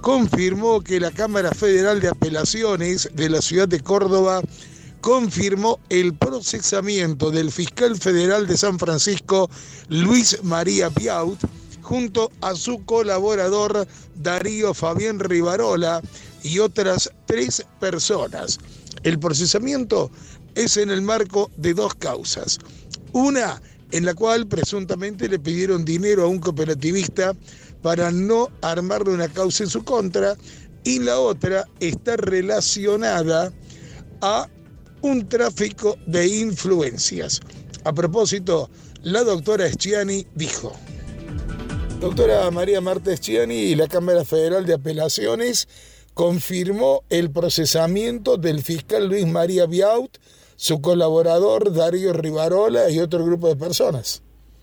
confirmó que la Cámara Federal de Apelaciones de la ciudad de Córdoba confirmó el procesamiento del fiscal federal de San Francisco, Luis María Piaut, junto a su colaborador Darío Fabián Rivarola y otras 3 personas. El procesamiento es en el marco de 2 causas. Una en la cual presuntamente le pidieron dinero a un cooperativista para no armarle una causa en su contra, y la otra está relacionada a un tráfico de influencias. A propósito, la doctora Schiani dijo: Doctora María Marta Schiani, y la Cámara Federal de Apelaciones confirmó el procesamiento del fiscal Luis María Piaut, su colaborador Darío Rivarola y otro grupo de personas.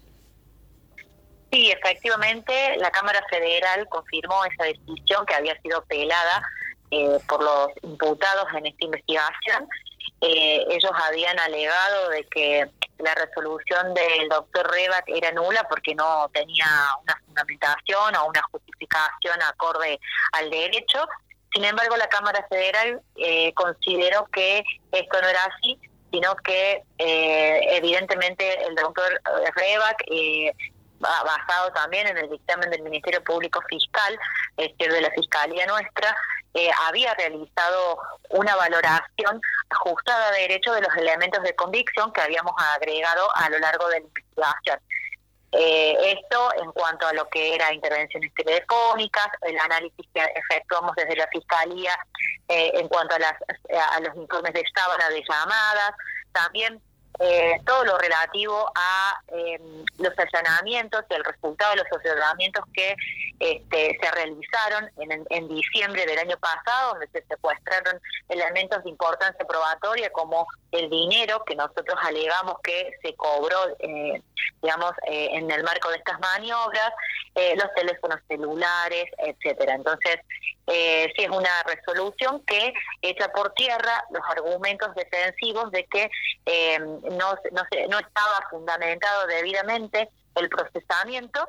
Sí, efectivamente, la Cámara Federal confirmó esa decisión que había sido apelada por los imputados en esta investigación. Ellos habían alegado de que la resolución del doctor Rebac era nula porque no tenía una fundamentación o una justificación acorde al derecho. Sin embargo, la Cámara Federal consideró que esto no era así, sino que evidentemente el doctor Rebac, basado también en el dictamen del Ministerio Público Fiscal, de la Fiscalía nuestra, había realizado una valoración ajustada a derecho de los elementos de convicción que habíamos agregado a lo largo de la investigación. Esto en cuanto a lo que era intervenciones telefónicas, el análisis que efectuamos desde la Fiscalía en cuanto a los informes de sábana de llamadas, también todo lo relativo a los allanamientos y el resultado de los allanamientos que se realizaron en diciembre del año pasado, donde se secuestraron elementos de importancia probatoria como el dinero que nosotros alegamos que se cobró, en el marco de estas maniobras, los teléfonos celulares, etcétera. Entonces, sí es una resolución que echa por tierra los argumentos defensivos de que no estaba fundamentado debidamente el procesamiento,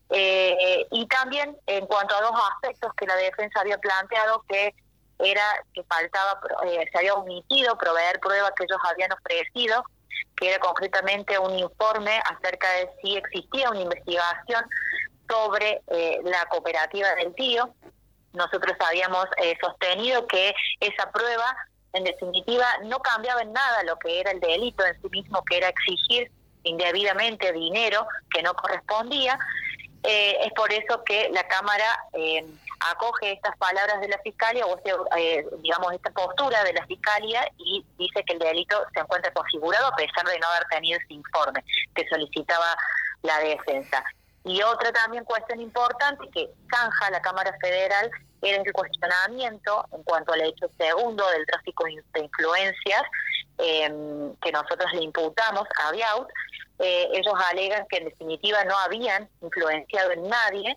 y también en cuanto a 2 aspectos que la defensa había planteado, que era que faltaba, se había omitido proveer pruebas que ellos habían ofrecido, que era concretamente un informe acerca de si existía una investigación sobre la cooperativa del tío. Nosotros habíamos sostenido que esa prueba, en definitiva, no cambiaba en nada lo que era el delito en sí mismo, que era exigir indebidamente dinero que no correspondía. Es por eso que la Cámara acoge estas palabras de la Fiscalía, o esta postura de la Fiscalía, y dice que el delito se encuentra configurado a pesar de no haber tenido ese informe que solicitaba la defensa. Y otra también cuestión importante que zanja la Cámara Federal era el cuestionamiento en cuanto al hecho segundo del tráfico de influencias que nosotros le imputamos a Piaut. Ellos alegan que en definitiva no habían influenciado en nadie,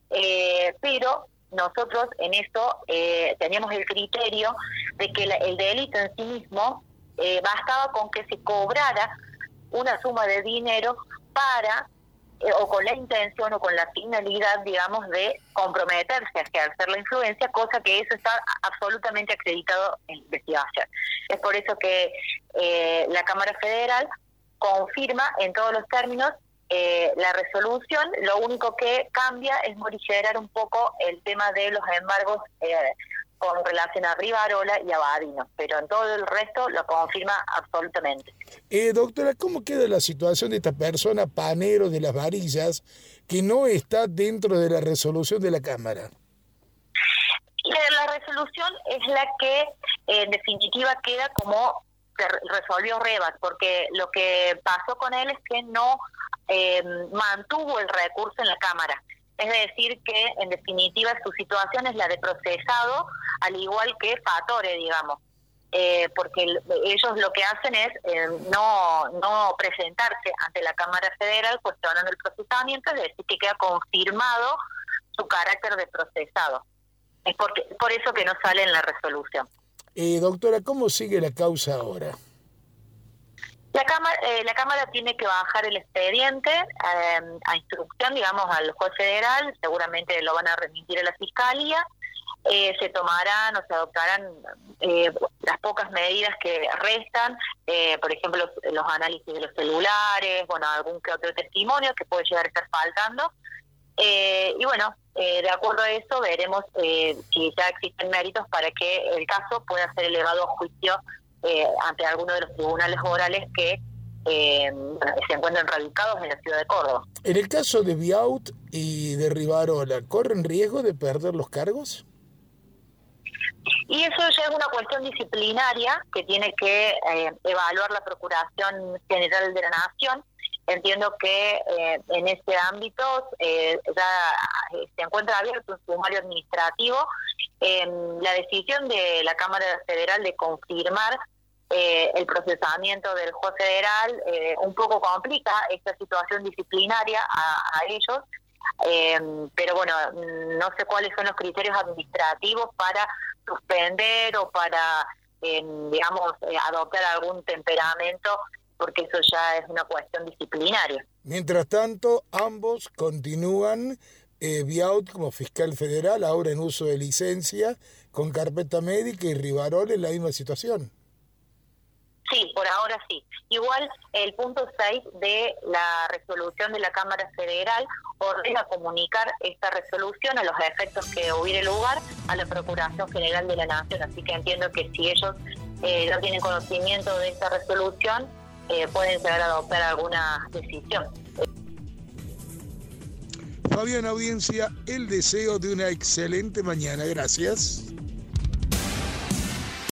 pero nosotros en esto teníamos el criterio de que el delito en sí mismo bastaba con que se cobrara una suma de dinero para o con la intención o con la finalidad, digamos, de comprometerse a ejercer la influencia, cosa que eso está absolutamente acreditado en la investigación. Es por eso que la Cámara Federal confirma en todos los términos la resolución. Lo único que cambia es morigerar un poco el tema de los embargos con relación a Rivarola y a Badino, pero en todo el resto lo confirma absolutamente. Doctora, ¿cómo queda la situación de esta persona Panero de las Varillas que no está dentro de la resolución de la Cámara? La resolución es la que en definitiva queda como resolvió Rebac, porque lo que pasó con él es que no mantuvo el recurso en la Cámara. Es decir, que en definitiva su situación es la de procesado, al igual que Fatore, digamos, porque ellos lo que hacen es no presentarse ante la Cámara Federal cuestionando el procesamiento, es decir, que queda confirmado su carácter de procesado. Es por eso que no sale en la resolución. Doctora, ¿cómo sigue la causa ahora? La Cámara tiene que bajar el expediente a instrucción, digamos, al juez federal, seguramente lo van a remitir a la Fiscalía, se tomarán o se adoptarán las pocas medidas que restan, por ejemplo, los análisis de los celulares, bueno, algún que otro testimonio que puede llegar a estar faltando. Y bueno, de acuerdo a eso veremos si ya existen méritos para que el caso pueda ser elevado a juicio ante alguno de los tribunales orales que se encuentran radicados en la ciudad de Córdoba. En el caso de Biaut y de Rivarola, ¿corren riesgo de perder los cargos? Y eso ya es una cuestión disciplinaria que tiene que evaluar la Procuración General de la Nación. Entiendo que en ese ámbito ya se encuentra abierto un sumario administrativo. La decisión de la Cámara Federal de confirmar el procesamiento del juez federal un poco complica esta situación disciplinaria a ellos, pero bueno, no sé cuáles son los criterios administrativos para suspender o para, adoptar algún temperamento, porque eso ya es una cuestión disciplinaria. Mientras tanto, ambos continúan, Biaut como fiscal federal, ahora en uso de licencia, con carpeta médica, y Rivarola en la misma situación. Sí, por ahora sí. Igual el punto 6 de la resolución de la Cámara Federal ordena comunicar esta resolución a los efectos que hubiere lugar a la Procuración General de la Nación. Así que entiendo que si ellos no tienen conocimiento de esta resolución, pueden llegar a adoptar alguna decisión. Fabián, audiencia, el deseo de una excelente mañana. Gracias.